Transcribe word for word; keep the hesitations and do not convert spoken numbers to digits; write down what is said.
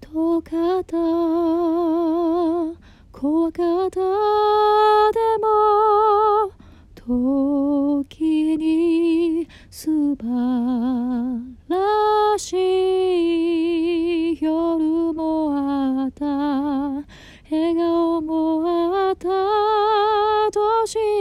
遠かった怖かったでも時に素晴らしい夜もあった笑顔もあった年